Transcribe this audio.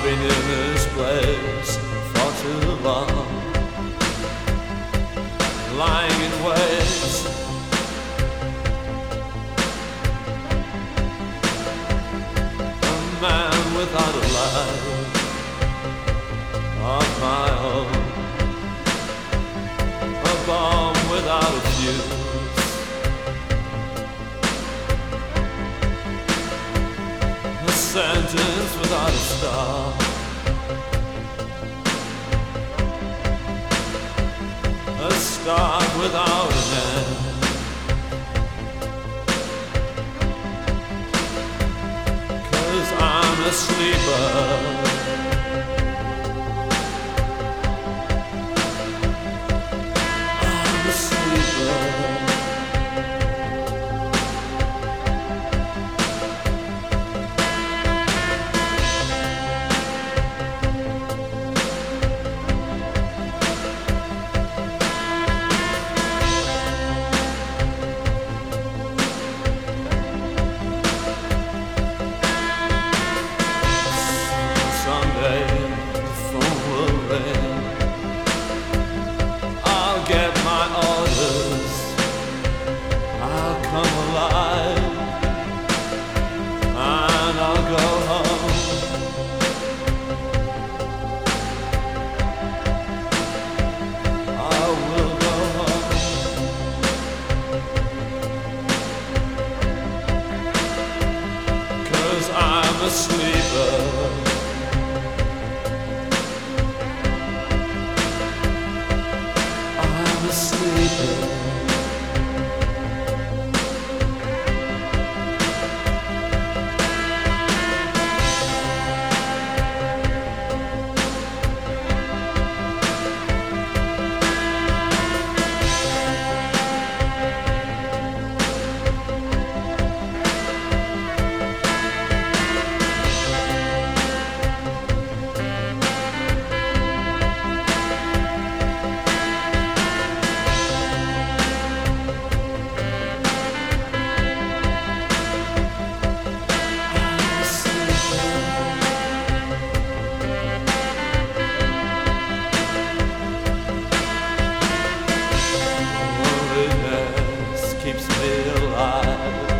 been in this place for too long, lying in wait. A man without a life of my own, a bomb without a fuse, a sentence without a stop, a start without an end. Cause I'm a sleeper. I'll get my orders, I'll come alive, and I'll go home. I will go home. 'Cause I'm a sleeper. Sleeping. Keeps me alive.